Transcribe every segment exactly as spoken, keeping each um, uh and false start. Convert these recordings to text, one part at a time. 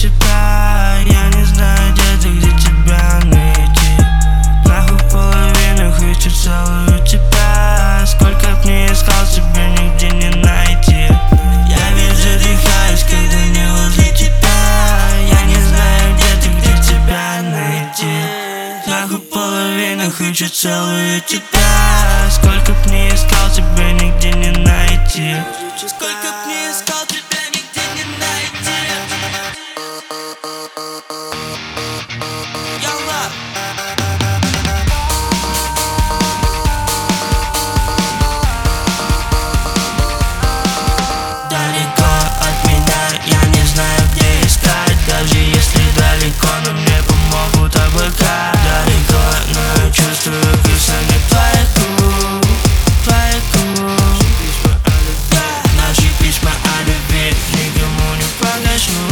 тебя. Я не знаю, где ты, где тебя найти. Нахуй половину, хочу целую тебя. Сколько б не искал, тебя нигде не найти. Я весь задыхаюсь, когда не возле тебя. Я не знаю, где ты, где тебя найти. Нахуй половину, хочу целую тебя. Сколько б не искал, тебя нигде не найти. Сколько б не искал, тебя нигде не найти. Ялла. Далеко от меня, я не знаю, где искать. Даже если далеко, но мне помогут облака. Далеко, но я чувствую касание твоих губ, твоих губ. Наши письма о любви никому не погаснут.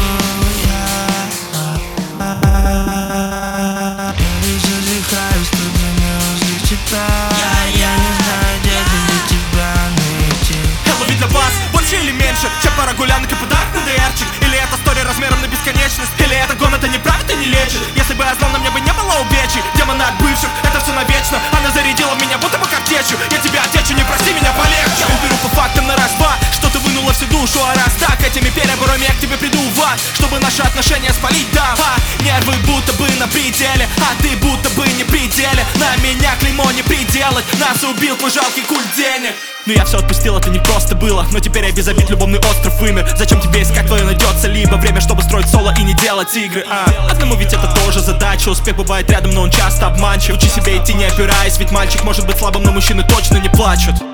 Я весь задыхаюсь, когда не возле тебя. Я не знаю, где ты, где тебя найти. Хэллоуин для вас больше или меньше, чем пара гулянок и подарок на ДРчик? Или это история размером на бесконечность? Или это гон, это не правит и не лечит? Если бы я знал, на мне бы не было увечий. Демона от бывших, это все навечно. Она зарядила меня, будто бы картечью. Я тебя отвечу, не прости меня полегче. Я уберу по фактам на раз-два, что ты вынула всю душу. А раз так, этими переборами я к тебе приду в ад, чтобы наши отношения спалить, да. А, нервы будто бы на пределе, а ты будто бы не пределе. На меня клеймо не приделать, нас убил твой жалкий культ денег. Но я все отпустил, это не просто было. Но теперь я без обид, любовный остров вымер. Зачем тебе искать, твое найдется либо время, чтобы строить соло и не делать игры, а? Одному ведь это тоже задача. Успех бывает рядом, но он часто обманчив. Учи себе идти, не опираясь, ведь мальчик может быть слабым, но мужчины точно не плачут.